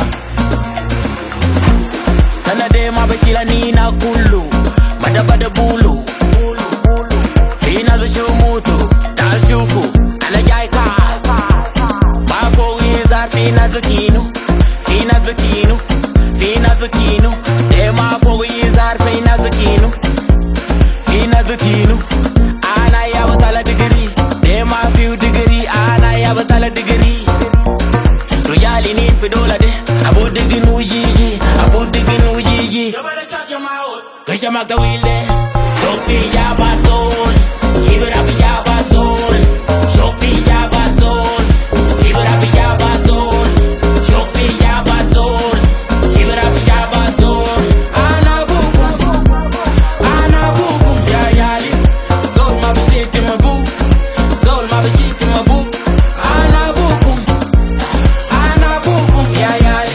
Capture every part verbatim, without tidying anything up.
Sana de mabashila nina kulu madabada bulu fina bashumutu tashufu anajaika mafo wizar fina bakinu fina bakinu fina bakinu de mafo wizar fina bakinu fina bakinu ana ya batala degree de ma few degree ana ya batala degree royali nin fidola de abo diginu jiji abo diginu jiji Kasha magda wilde Shokti ya batol Ibra ya batol Shokti ya batol Ibra ya batol Shokti ya batol Ibra ya batol Ana bukum Ana bukum ya yali Zol ma bishiti mabu Zol ma bishiti mabu Ana bukum Ana bukum ya yali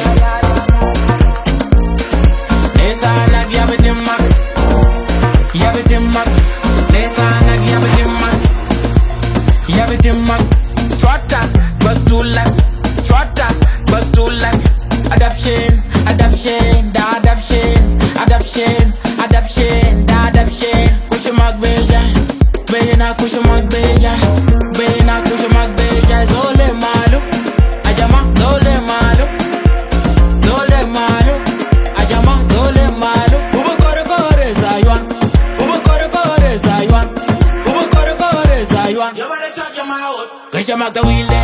Nesa nag yabitima Yabitima Nesa nag yabitima Yabitima Trota Batula Trota Batula Adoption Adoption Da adoption Adoption Adoption Da adoption Kusha magbeja Bena kusha magbeja Bena kusha magbeja Zole malu Ajama Zole malu Zole malu Ajama Zole malu Ubu kore kore zaywan Ubu kore kore zaywan Ubu kore kore zaywan Kasha magda wilde